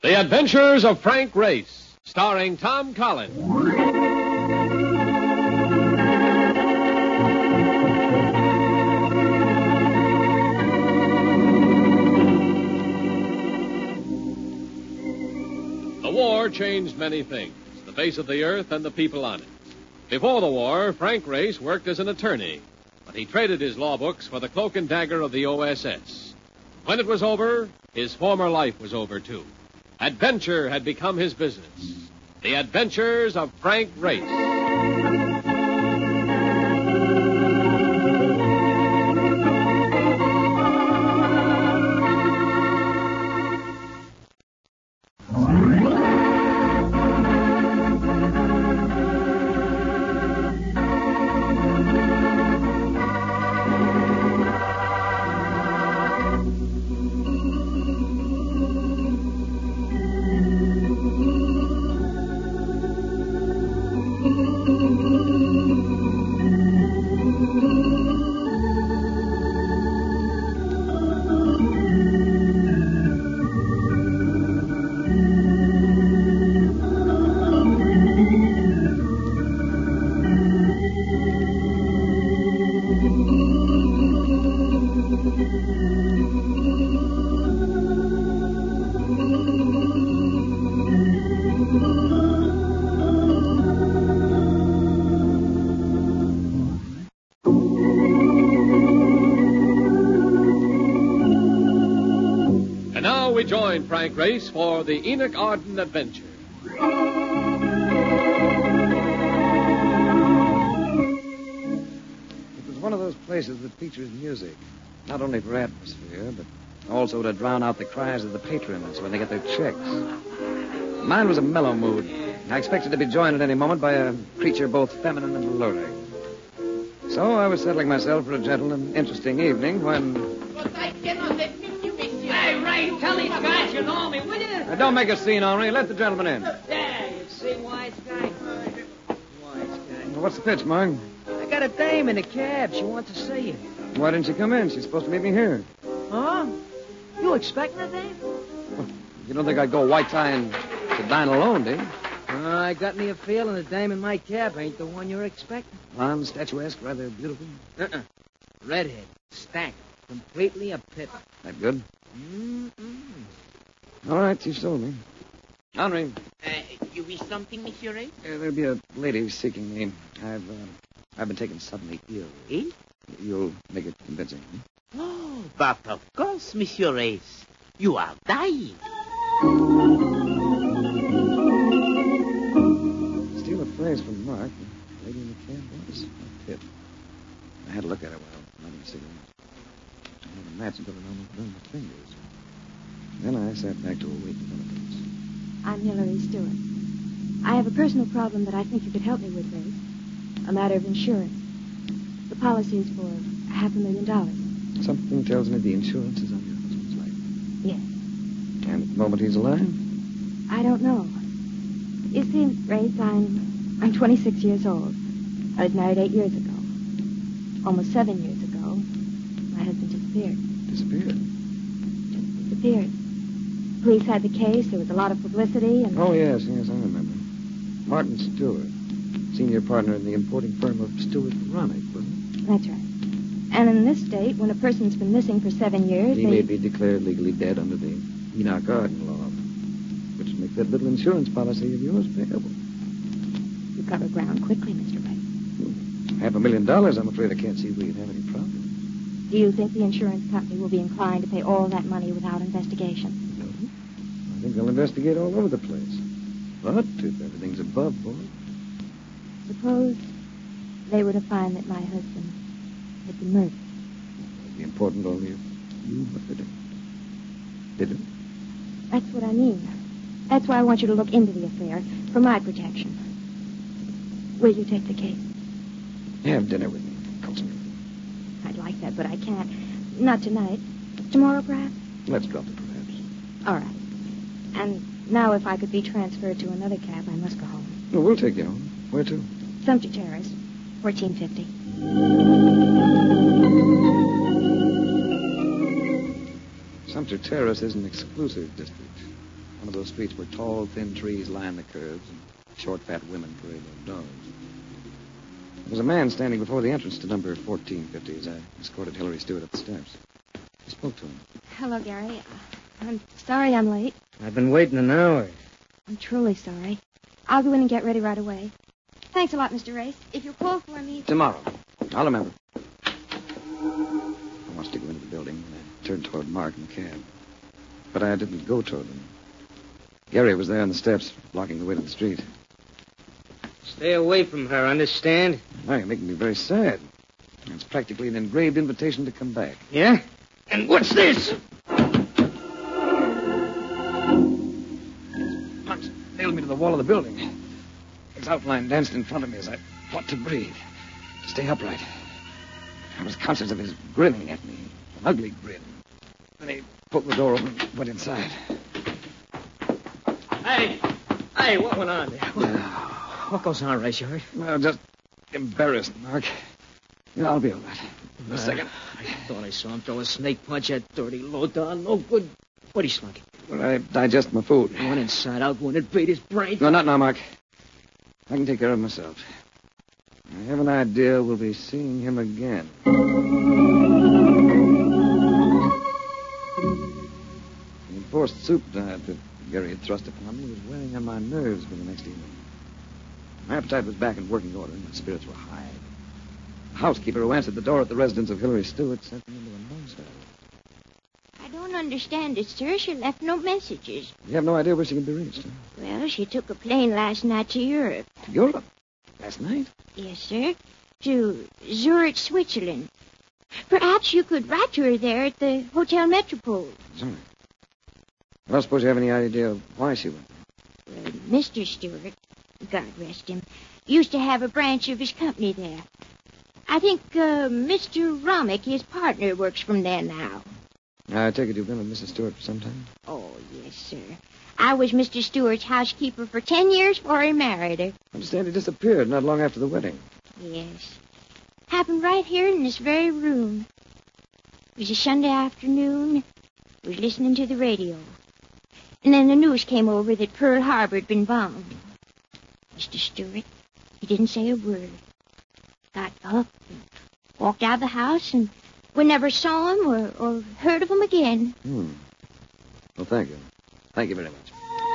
The Adventures of Frank Race, starring Tom Collins. The war changed many things, the face of the earth and the people on it. Before the war, Frank Race worked as an attorney, but he traded his law books for the cloak and dagger of the OSS. When it was over, his former life was over, too. Adventure had become his business. The Adventures of Frank Race. We join Frank Race for the Enoch Arden adventure. It was one of those places that features music, not only for atmosphere, but also to drown out the cries of the patrons when they get their checks. Mine was a mellow mood. I expected to be joined at any moment by a creature both feminine and alluring. So I was settling myself for a gentle and interesting evening when... Tell these guys you know me, will you? Don't make a scene, Henri. Let the gentleman in. Yeah, you see, wise guy. Wise guy. Well, what's the pitch, Mark? I got a dame in a cab. She wants to see you. Why didn't she come in? She's supposed to meet me here. Huh? You expecting a dame? Well, you don't think I'd go white tie and to dine alone, do you? I got me a feeling the dame in my cab ain't the one you're expecting. Blonde, statuesque, rather beautiful. Redhead, stacked, completely a pip. That good? Mm-mm. All right, you sold me. Henri. You wish something, Monsieur Ray? There'll be a lady seeking me. I've been taken suddenly ill. Ill? You'll make it convincing. Oh, but of course, Monsieur Ray. You are dying. Steal a phrase from Mark. The lady in the cab was a pip. I had a look at her while lighting a cigarette. I had a match until it almost burned my fingers. Then I sat back to await developments. I'm Hilary Stewart. I have a personal problem that I think you could help me with, Ray. A matter of insurance. The policy is for $500,000. Something tells me the insurance is on your husband's life. Yes. And at the moment he's alive? I don't know. You see, Ray, I'm 26 years old. I was married 8 years ago. Almost 7 years ago, my husband disappeared. Disappeared? Just disappeared. Police had the case. There was a lot of publicity, and... Oh, yes, I remember. Martin Stewart, senior partner in the importing firm of Stewart Ronick, wasn't it? That's right. And in this state, when a person's been missing for 7 years, he may be declared legally dead under the Enoch Arden law, which would make that little insurance policy of yours payable. You cover ground quickly, Mr. Ray. $500,000, I'm afraid I can't see where you'd have any problem. Do you think the insurance company will be inclined to pay all that money without investigation? No. I think they'll investigate all over the place. But if everything's above board... Suppose they were to find that my husband had been murdered. It would be important only if you murdered him. Did it? That's what I mean. That's why I want you to look into the affair for my protection. Will you take the case? Have dinner with me, Coulson. I'd like that, but I can't. Not tonight. Tomorrow, perhaps? Let's drop it, perhaps. All right. And now, if I could be transferred to another cab, I must go home. No, we'll take you home. Where to? Sumter Terrace, 1450. Sumter Terrace is an exclusive district. One of those streets where tall, thin trees line the curves and short, fat women parade their dogs. There was a man standing before the entrance to number 1450 as I escorted Hillary Stewart up the steps. I spoke to him. Hello, Gary. I'm sorry I'm late. I've been waiting an hour. I'm truly sorry. I'll go in and get ready right away. Thanks a lot, Mr. Race. If you'll call for me... Tomorrow. I'll remember. I watched her go into the building and I turned toward Mark in the cab. But I didn't go toward him. Gary was there on the steps, blocking the way to the street. Stay away from her, understand? Now you're making me very sad. It's practically an engraved invitation to come back. Yeah? And what's this? Punch nailed me to the wall of the building. His outline danced in front of me as I fought to breathe, to stay upright. I was conscious of his grinning at me, an ugly grin. Then he pulled the door open and went inside. Hey, what went on there? What goes on, Race, you hurt? Well, just embarrassed, Mark. Yeah, I'll be all right. In a second. I thought I saw him throw a snake punch at dirty low-down, no good. What'd he slug? Well, I digest my food. He went inside out, went and beat his brain. No, not now, Mark. I can take care of myself. I have an idea we'll be seeing him again. The enforced soup diet that Gary had thrust upon me was wearing on my nerves for the next evening. My appetite was back in working order, and my spirits were high. The housekeeper who answered the door at the residence of Hillary Stewart sent me into a nosedive. I don't understand it, sir. She left no messages. You have no idea where she can be reached, huh? Well, she took a plane last night to Europe. To Europe? Last night? Yes, sir. To Zurich, Switzerland. Perhaps you could write to her there at the Hotel Metropole. Sorry. I don't suppose you have any idea of why she went there. Well, Mr. Stewart, God rest him, used to have a branch of his company there. I think Mr. Romick, his partner, works from there now. I take it you've been with Mrs. Stewart for some time? Oh, yes, sir. I was Mr. Stewart's housekeeper for 10 years before he married her. I understand he disappeared not long after the wedding. Yes. Happened right here in this very room. It was a Sunday afternoon. I was listening to the radio. And then the news came over that Pearl Harbor had been bombed. Mr. Stewart, he didn't say a word. Got up and walked out of the house, and we never saw him or heard of him again. Well, thank you. Thank you very much.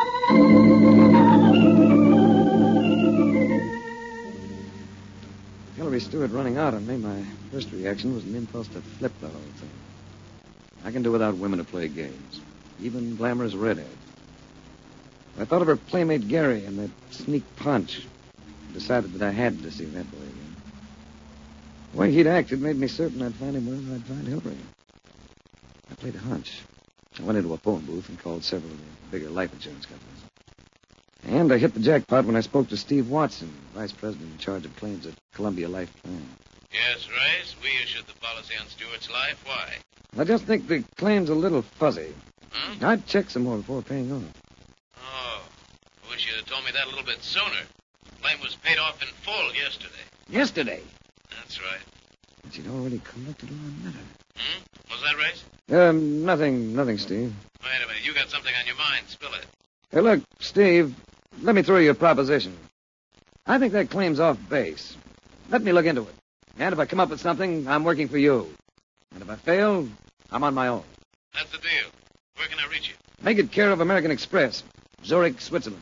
Hillary Stewart running out on me, my first reaction was an impulse to flip the whole thing. I can do without women who play games, even glamorous redheads. I thought of her playmate Gary and that sneak punch. Decided that I had to see that boy again. The way he'd acted made me certain I'd find him wherever I'd find Hillary. I played a hunch. I went into a phone booth and called several of the bigger life insurance companies. And I hit the jackpot when I spoke to Steve Watson, vice president in charge of claims at Columbia Life Plan. Yes, Rice, we issued the policy on Stewart's life. Why? I just think the claim's a little fuzzy. Huh? I'd check some more before paying off. Oh, I wish you'd have told me that a little bit sooner. The claim was paid off in full yesterday. Yesterday? That's right. But she'd already collected all I met her. Was that Rice? Nothing, Steve. Wait a minute. You got something on your mind. Spill it. Hey, look, Steve, let me throw you a proposition. I think that claim's off base. Let me look into it. And if I come up with something, I'm working for you. And if I fail, I'm on my own. That's the deal. Where can I reach you? Make it care of American Express, Zurich, Switzerland.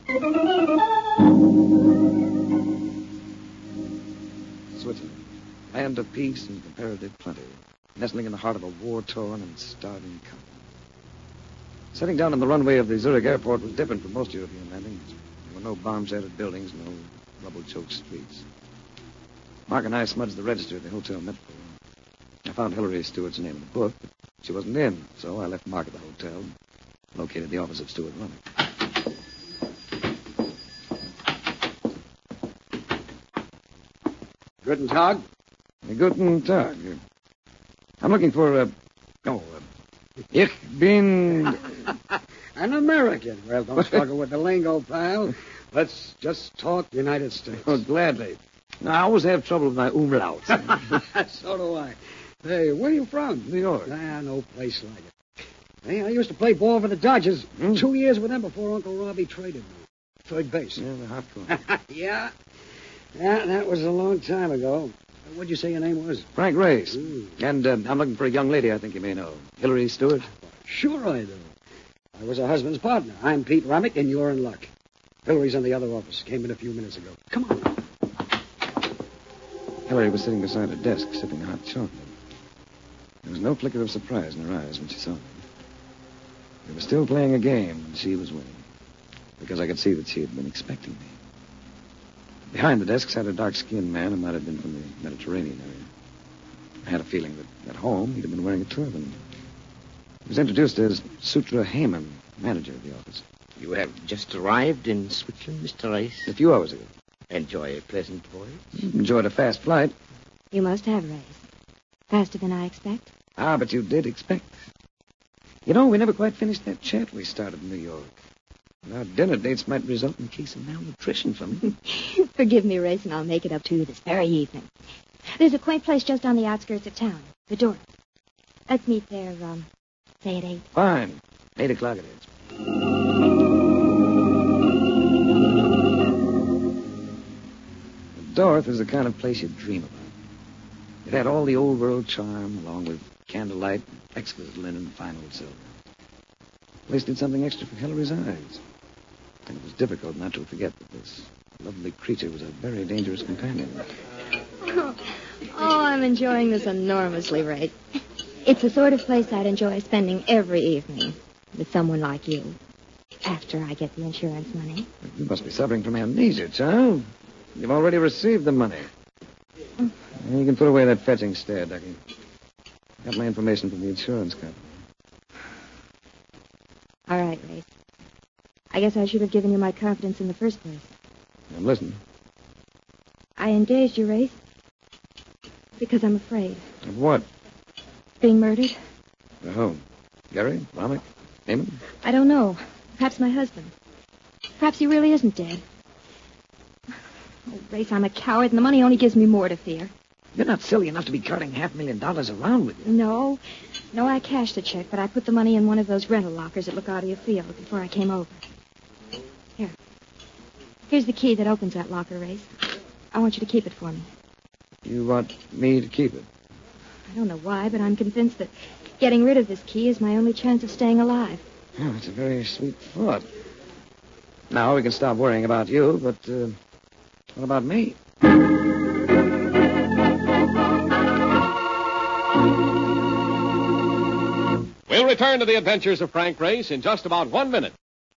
Switzerland, land of peace and comparative plenty, nestling in the heart of a war-torn and starving continent. Setting down on the runway of the Zurich airport was different from most European landings. There were no bomb-shattered buildings, no rubble-choked streets. Mark and I smudged the register at the Hotel Metropole. I found Hillary Stewart's name in the book, but she wasn't in, so I left Mark at the hotel, located the office of Stewart Romick. Guten Tag. Guten Tag. I'm looking for, Ich bin... An American. Well, don't struggle with the lingo, pal. Let's just talk United States. Oh, gladly. Now, I always have trouble with my umlauts. So do I. Hey, where are you from? New York. No place like it. Hey, I used to play ball for the Dodgers. 2 years with them before Uncle Robbie traded me. Third base. Yeah, the hot club. Yeah. Yeah, that was a long time ago. What'd you say your name was? Frank Race. Ooh. And I'm looking for a young lady I think you may know. Hillary Stewart. Sure I do. I was her husband's partner. I'm Pete Romick, and you're in luck. Hillary's in the other office. Came in a few minutes ago. Come on. Hillary was sitting beside her desk, sipping hot chocolate. There was no flicker of surprise in her eyes when she saw me. We were still playing a game, and she was winning. Because I could see that she had been expecting me. Behind the desk sat a dark-skinned man who might have been from the Mediterranean area. I had a feeling that at home he'd have been wearing a turban. He was introduced as Sutra Heyman, manager of the office. You have just arrived in Switzerland, Mr. Race. A few hours ago. Enjoy a pleasant voyage. Enjoyed a fast flight. You must have, Race. Faster than I expect. Ah, but you did expect. You know, we never quite finished that chat we started in New York. And our dinner dates might result in a case of malnutrition for me. Forgive me, Race, and I'll make it up to you this very evening. There's a quaint place just on the outskirts of town, the Dorp. Let's meet there, say at 8. Fine. 8 o'clock it is. The Dorf is the kind of place you dream about. It had all the old world charm, along with candlelight, exquisite linen, fine old silver. The place did something extra for Hillary's eyes. And it was difficult not to forget that this lovely creature was a very dangerous companion. Oh, I'm enjoying this enormously, Race. It's the sort of place I'd enjoy spending every evening with someone like you. After I get the insurance money. You must be suffering from amnesia, child. You've already received the money. You can put away that fetching stare, Ducky. Got my information from the insurance company. All right, Race. I guess I should have given you my confidence in the first place. I'm listening. I engaged you, Race, because I'm afraid. Of what? Being murdered? Who? Gary? Romick? Heyman? I don't know. Perhaps my husband. Perhaps he really isn't dead. Oh, Race, I'm a coward, and the money only gives me more to fear. You're not silly enough to be carting $500,000 around with you. No. No, I cashed the check, but I put the money in one of those rental lockers at LaGuardia Field before I came over. Here. Here's the key that opens that locker, Race. I want you to keep it for me. You want me to keep it? I don't know why, but I'm convinced that getting rid of this key is my only chance of staying alive. Oh, that's a very sweet thought. Now we can stop worrying about you, but what about me? We'll return to the adventures of Frank Race in just about 1 minute.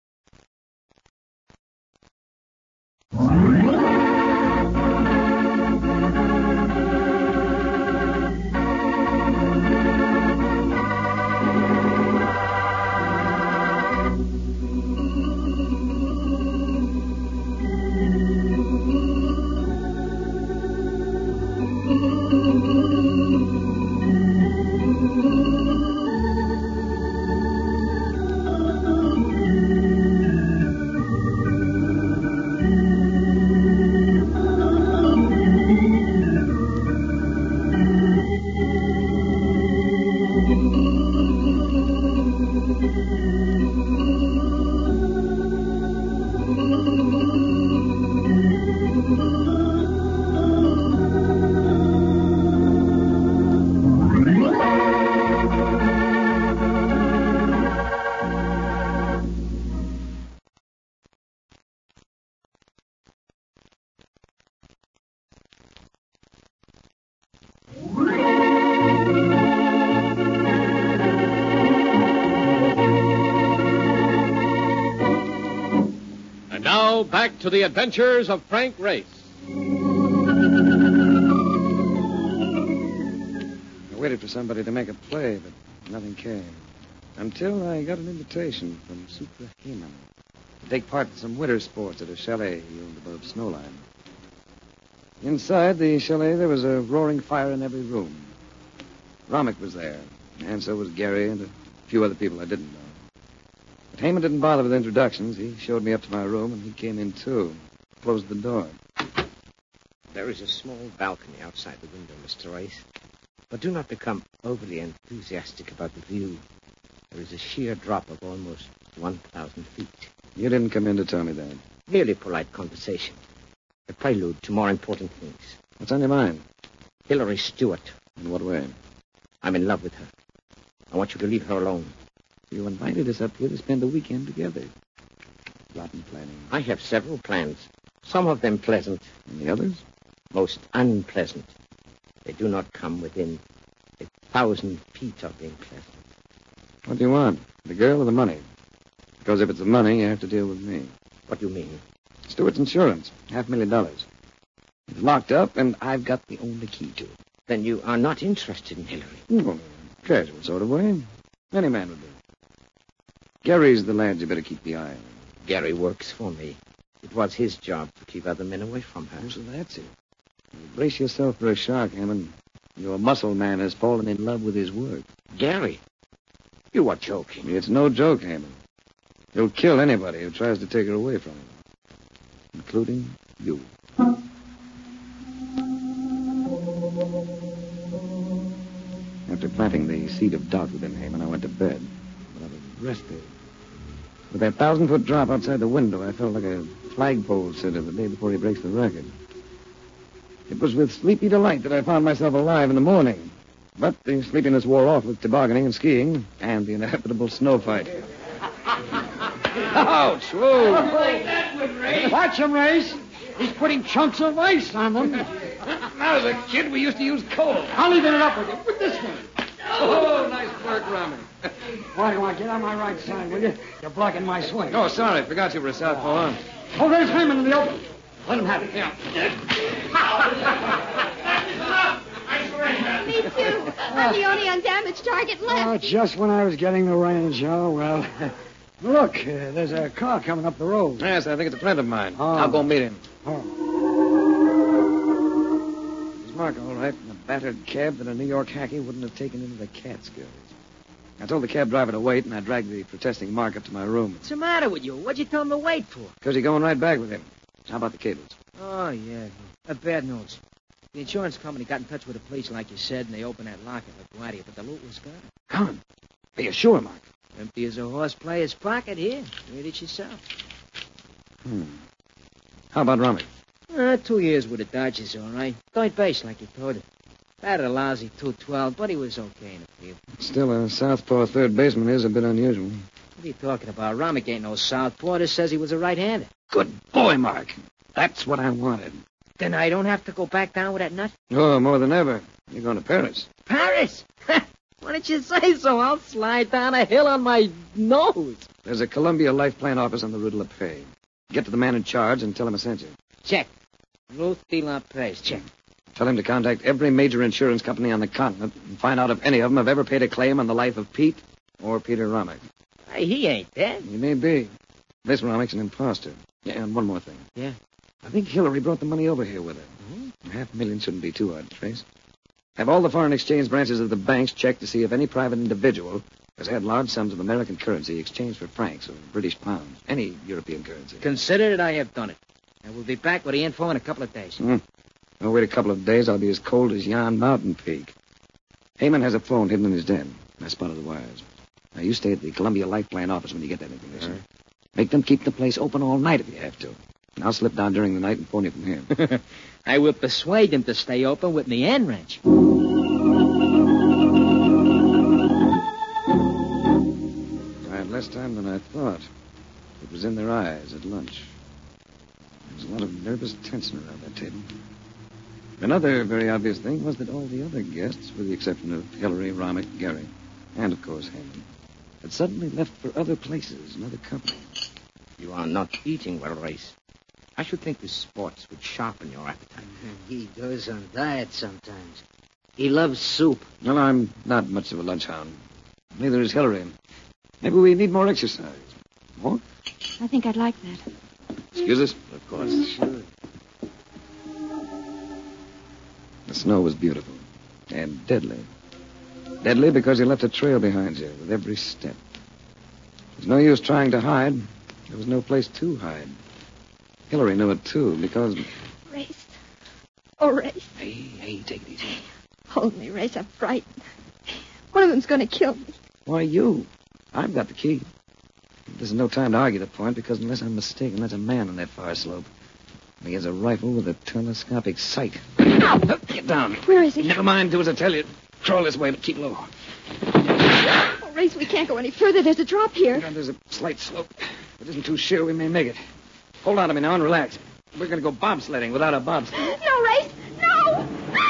Now, back to the adventures of Frank Race. I waited for somebody to make a play, but nothing came. Until I got an invitation from Sutra Heyman to take part in some winter sports at a chalet he owned above Snowline. Inside the chalet, there was a roaring fire in every room. Romick was there, and so was Gary and a few other people I didn't know. But Heyman didn't bother with introductions. He showed me up to my room, and he came in, too. Closed the door. There is a small balcony outside the window, Mr. Race. But do not become overly enthusiastic about the view. There is a sheer drop of almost 1,000 feet. You didn't come in to tell me that. Merely polite conversation. A prelude to more important things. What's on your mind? Hillary Stewart. In what way? I'm in love with her. I want you to leave her alone. You invited us up here to spend the weekend together. Rotten planning. I have several plans. Some of them pleasant. And the others? Most unpleasant. They do not come within 1,000 feet of being pleasant. What do you want? The girl or the money? Because if it's the money, you have to deal with me. What do you mean? Stewart's insurance. $500,000. It's locked up, and I've got the only key to it. Then you are not interested in Hillary. Well, casual sort of way. Any man would do. Gary's the lad you better keep the eye on. Gary works for me. It was his job to keep other men away from her. Oh, so that's it. Brace yourself for a shock, Hammond. Your muscle man has fallen in love with his work. Gary? You are joking. It's no joke, Hammond. He'll kill anybody who tries to take her away from him. Including you. After planting the seed of doubt within Hammond, I went to bed. But I was rested. With that 1,000-foot drop outside the window, I felt like a flagpole sitter the day before he breaks the record. It was with sleepy delight that I found myself alive in the morning. But the sleepiness wore off with tobogganing and skiing and the inevitable snow fight. Ouch! Whoa! Watch him, Race. He's putting chunks of ice on them. When I was a kid, we used to use coal. I'll even it up with you. With this one. Oh, nice work, Rami. Why do I get on my right side, will you? You're blocking my swing. Oh, sorry. Forgot you were a southpaw. Oh, there's Hammond in the open. Let him have it. Yeah. Me too. I'm the only undamaged target left. Oh, just when I was getting the range. Oh, well. Look, there's a car coming up the road. Yes, I think it's a friend of mine. Oh. I'll go meet him. Oh. It's Mark, all right, in a battered cab that a New York hacky wouldn't have taken into the Catskills. I told the cab driver to wait, and I dragged the protesting Mark up to my room. What's the matter with you? What'd you tell him to wait for? Because he's going right back with him. How about the cables? Oh, yeah. Bad news. The insurance company got in touch with the police, like you said, and they opened that locker at LaGuardia, but the loot was gone. Gone? Are you sure, Mark? Empty as a horse player's pocket. Here, read it yourself. How about Rami? 2 years with the Dodgers, all right. Third base, like you told him. Batted a lousy .212, but he was okay in the field. Still, a southpaw third baseman is a bit unusual. What are you talking about? Romick ain't no southpaw. This says he was a right-hander. Good boy, Mark. That's what I wanted. Then I don't have to go back down with that nut? Oh, more than ever. You're going to Paris. Paris? Why didn't you say so? I'll slide down a hill on my nose. There's a Columbia Life Plan office on the Rue de la Paix. Get to the man in charge and tell him I sent you. Check. Ruth de la Paix. Check. Tell him to contact every major insurance company on the continent and find out if any of them have ever paid a claim on the life of Pete or Peter Romick. Hey, he ain't dead. He may be. This Romick's an imposter. Yeah, and one more thing. Yeah? I think Hillary brought the money over here with her. $500,000 shouldn't be too hard to trace. Have all the foreign exchange branches of the banks check to see if any private individual has had large sums of American currency exchanged for francs or British pounds. Any European currency. Consider it I have done it. I will be back with the info in a couple of days. I'll wait a couple of days. I'll be as cold as yon mountain peak. Heyman has a phone hidden in his den. I spotted the wires. Now, you stay at the Columbia Life Plan office when you get that information. Right. Make them keep the place open all night if you have to. And I'll slip down during the night and phone you from here. I will persuade them to stay open with me and wrench. I had less time than I thought. It was in their eyes at lunch. There was a lot of nervous tension around that table. Another very obvious thing was that all the other guests, with the exception of Hillary, Romick, Gary, and, of course, Hammond, had suddenly left for other places and other company. You are not eating well, Race. I should think the sports would sharpen your appetite. He goes on diet sometimes. He loves soup. Well, I'm not much of a lunch hound. Neither is Hillary. Maybe we need more exercise. More? I think I'd like that. Excuse us? Of course. Sure. The snow was beautiful and deadly. Deadly because you left a trail behind you with every step. There's no use trying to hide. There was no place to hide. Hillary knew it, too, because... Race. Oh, Race. Hey, take it easy. Hold me, Race. I'm frightened. One of them's going to kill me. Why, you? I've got the key. There's no time to argue the point, because unless I'm mistaken, that's a man on that far slope. And he has a rifle with a telescopic sight. Get down. Where is he? Never mind. Do as I tell you. Crawl this way, but keep low. Oh, Race, we can't go any further. There's a drop here. There's a slight slope. If it isn't too sheer, we may make it. Hold on to me now and relax. We're going to go bobsledding without a bobsled. No, Race! No!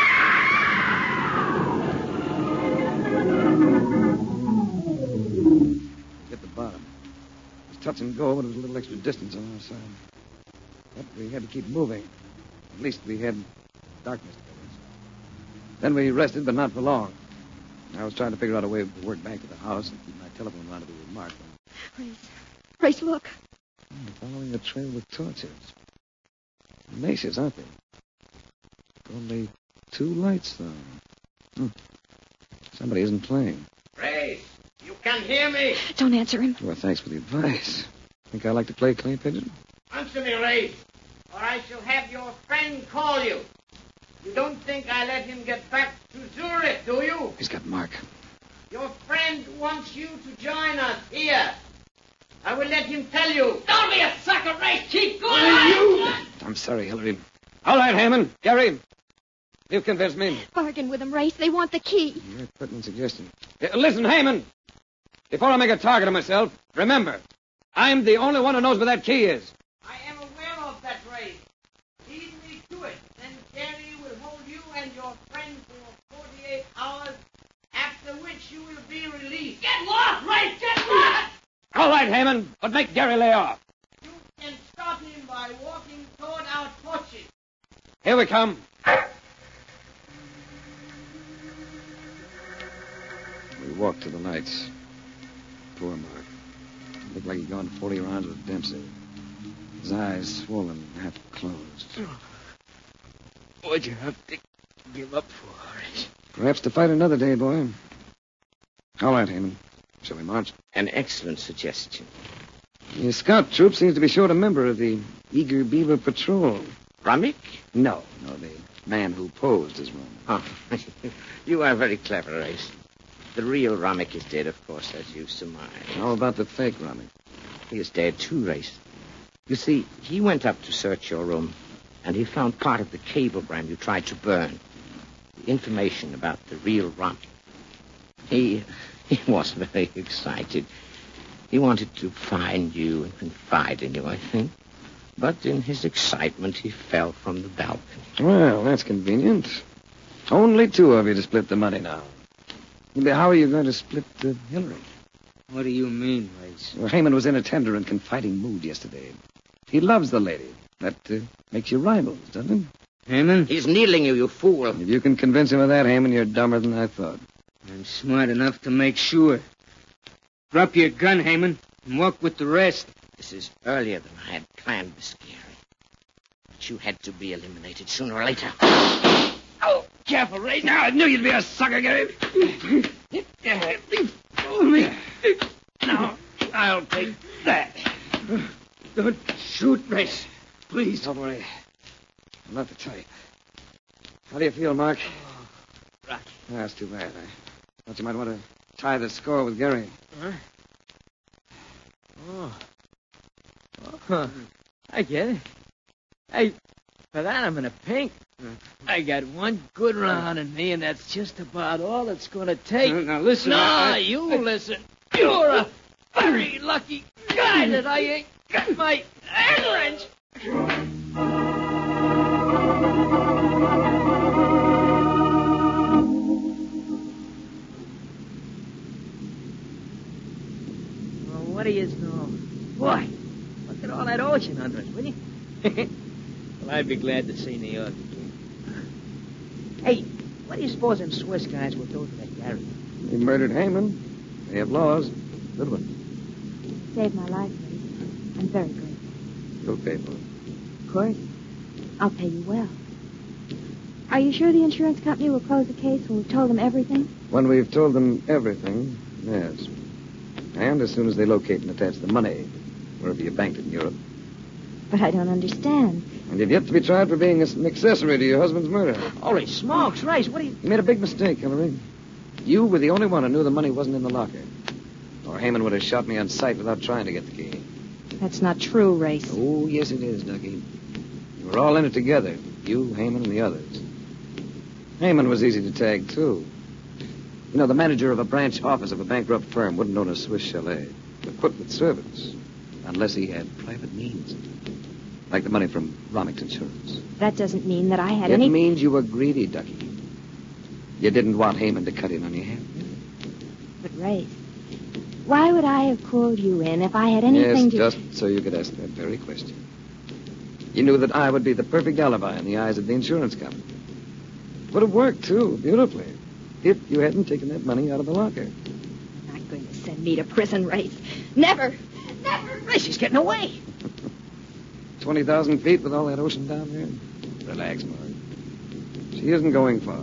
Hit the bottom. It was touch and go, but it was a little extra distance on our side. But we had to keep moving. At least we had darkness to cover us. Then we rested, but not for long. I was trying to figure out a way to work back to the house and keep my telephone rendezvous with Mark. Race, look. We're following a trail with torches. Maces, aren't they? Only 2 lights, though. Somebody isn't playing. Race, you can hear me. Don't answer him. Well, thanks for the advice. Think I like to play clay pigeon? Answer me, Race, or I shall have your friend call you. You don't think I let him get back to Zurich, do you? He's got Mark. Your friend wants you to join us here. I will let him tell you. Don't be a sucker, Race. Keep going. I'm sorry, Hillary. All right, Hammond. Gary. You've convinced me. Bargain with them, Race. They want the key. Very pertinent suggestion. Listen, Hammond. Before I make a target of myself, remember, I'm the only one who knows where that key is. I am aware of that, Race. Lead me to it. Then Gary will hold you and your friend for 48 hours, after which you will be released. Get lost, Race. Get lost. All right, Hammond, but make Gary lay off. You can stop him by walking toward our torches. Here we come. We walked to the lights. Poor Mark. Looked like he'd gone 40 rounds with Dempsey. His eyes swollen, half closed. What'd you have to give up for, Race? Perhaps to fight another day, boy. All right, Hammond. Shall we march? An excellent suggestion. The scout troop seems to be short a member of the Eager Beaver Patrol. Rummick? No, the man who posed as one. Oh, you are very clever, Race. The real Rummick is dead, of course, as you surmise. How about the fake Rummick? He is dead too, Race. You see, he went up to search your room, and he found part of the cablegram you tried to burn. The information about the real Rummick. He was very excited. He wanted to find you and confide in you, I think. But in his excitement, he fell from the balcony. Well, that's convenient. Only 2 of you to split the money now. How are you going to split Hillary? What do you mean, Race? Well, Hammond was in a tender and confiding mood yesterday. He loves the lady. That makes you rivals, doesn't it? Hammond? He's needling you, you fool. If you can convince him of that, Hammond, you're dumber than I thought. I'm smart enough to make sure. Drop your gun, Hammond, and walk with the rest. This is earlier than I had planned, Miss Gary. But you had to be eliminated sooner or later. Oh, careful, Ray. Now, I knew you'd be a sucker, Gary. Fool me. Now, I'll take that. Don't shoot, Race. Please. Don't worry. I'm not the type. How do you feel, Mark? Rocky. That's too bad. I thought you might want to tie the score with Gary. Huh? Oh. I get it. For that, I'm in a pink. I got one good round in me, and that's just about all it's going to take. Now, listen. You listen. You're a very lucky guy that I ain't got my hand wrench. Well, what do you know? Boy, look at all that ocean under us, will you? Well, I'd be glad to see New York again. Hey, what do you suppose them Swiss guys will do to that Gary? He murdered Hammond. They have laws. Good one. Saved my life, Race. I'm very grateful. You'll pay for it. Of course. I'll pay you well. Are you sure the insurance company will close the case when we've told them everything? When we've told them everything, yes. And as soon as they locate and attach the money, wherever you banked it in Europe. But I don't understand. And you've yet to be tried for being an accessory to your husband's murder. Holy smokes, Race, what do you... You made a big mistake, Hillary. You were the only one who knew the money wasn't in the locker. Or Heyman would have shot me on sight without trying to get the key. That's not true, Race. Oh, yes, it is, Ducky. We were all in it together. You, Heyman, and the others. Heyman was easy to tag, too. You know, the manager of a branch office of a bankrupt firm wouldn't own a Swiss chalet, equipped with servants, unless he had private means. Like the money from Rommick's insurance. That doesn't mean that I had It means you were greedy, Ducky. You didn't want Heyman to cut in on your hand. But, Race, why would I have called you in if I had anything Yes, just so you could ask that very question. You knew that I would be the perfect alibi in the eyes of the insurance company. Would have worked, too, beautifully, if you hadn't taken that money out of the locker. You're not going to send me to prison, Race. Never! Never! Race, he's getting away. 20,000 feet with all that ocean down there? Relax, Mark. She isn't going far.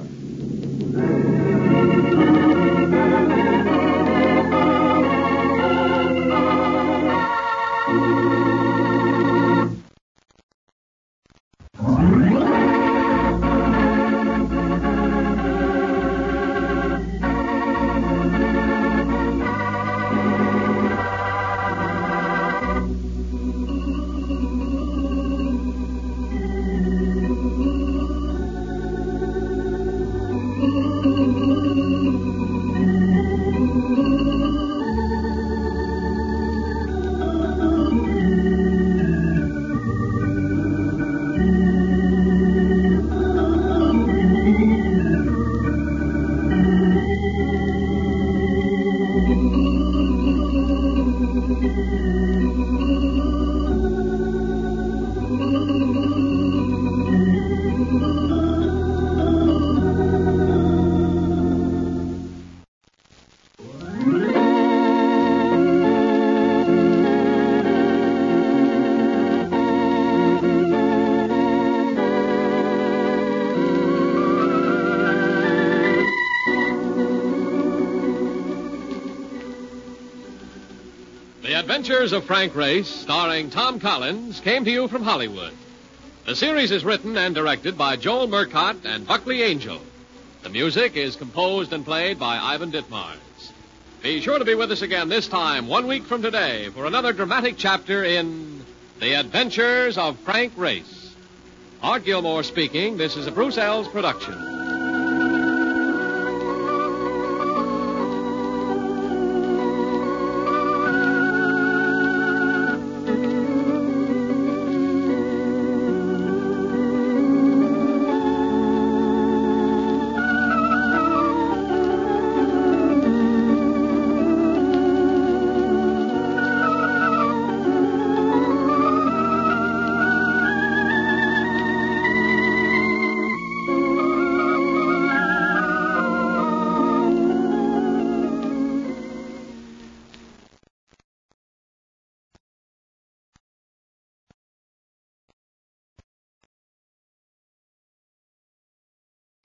The Adventures of Frank Race, starring Tom Collins, came to you from Hollywood. The series is written and directed by Joel Murcott and Buckley Angel. The music is composed and played by Ivan Ditmars. Be sure to be with us again this time, 1 week from today, for another dramatic chapter in The Adventures of Frank Race. Art Gilmore speaking. This is a Bruce Ells production.